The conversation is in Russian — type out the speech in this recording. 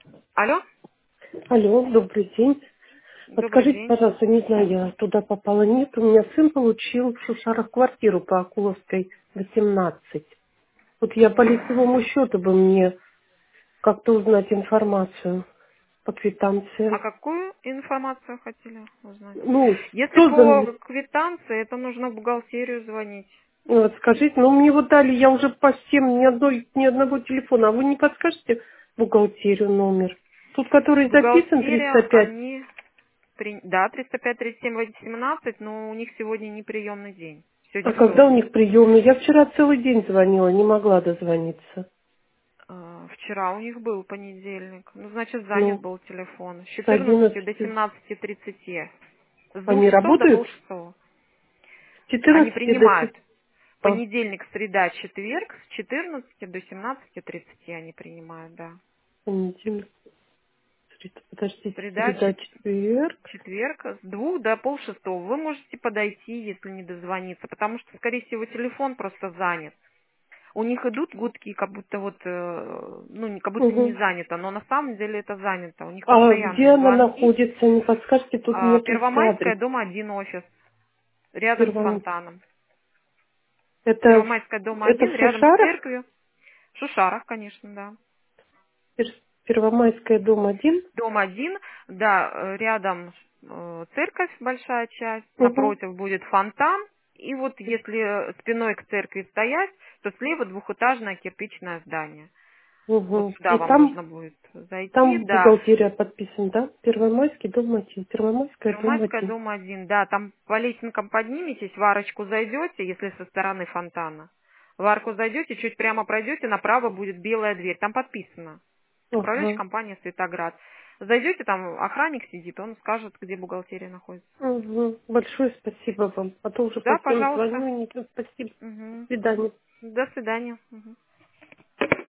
Алло, Алло, добрый день. добрый Подскажите, день. пожалуйста, не знаю, я туда попала, нет. У меня сын получил в Шушарах квартиру по Акуловской 18. Вот я по лицевому счету бы мне как-то узнать информацию по А квитанциям. какую информацию хотели узнать? Ну, Если создан по ли? квитанции, это нужно в бухгалтерию звонить. Вот, скажите, ну мне вот дали, я уже по всем ни одного телефона, а вы не подскажете бухгалтерию номер? Тут, который записан Бухгалтерия, 305. они... Да, 305-37-18, но у них сегодня не приемный день. А Сегодня когда у вторник. них приемный? Я вчера целый день звонила, не могла дозвониться. Вчера у них был понедельник. Ну, значит, занят Ну, был телефон. С с 14 до 11. 17:30. С двух Они часов до работают? полшестого. С Они 14 до принимают 7. А, понедельник, среда, четверг с 14 до 17:30 они принимают, да. понедельник, подождите, Среда, среда, четверг. четверг с 2 до полшестого. Вы можете подойти, если не дозвониться, потому что, скорее всего, телефон просто занят. У них идут гудки, как будто вот, как будто не Угу. занято, но на самом деле это занято. У них А где постоянные она звонки. находится? Не подскажете, тут нету Первомайская, адрес. дом 1 офис, рядом с Первом... фонтаном. Это, Первомайская, дом это 1, в рядом с Шушарах? церковью. В Шушарах, конечно, да. Первомайская, дом 1. Дом 1, да, рядом церковь, большая часть, Угу. напротив будет фонтан, и вот если спиной к церкви стоять, то слева двухэтажное кирпичное здание. Вот Угу. сюда И вам там, нужно будет зайти, там да. бухгалтерия подписана, да? Первомайский, дом 1. Первомайская, дом Первомайская, 1. дом 1, да, там по лесенкам подниметесь, в арочку зайдете, если со стороны фонтана. В арку зайдете, чуть прямо пройдете, направо будет белая дверь, там подписано. Управляющая Ага. компания «Светоград». Зайдете, там охранник сидит, он скажет, где бухгалтерия находится. Угу. Большое спасибо вам. А то уже по Да, всем пожалуйста. звоню и не спасибо. До Мгм. свидания. До свидания. Мгм.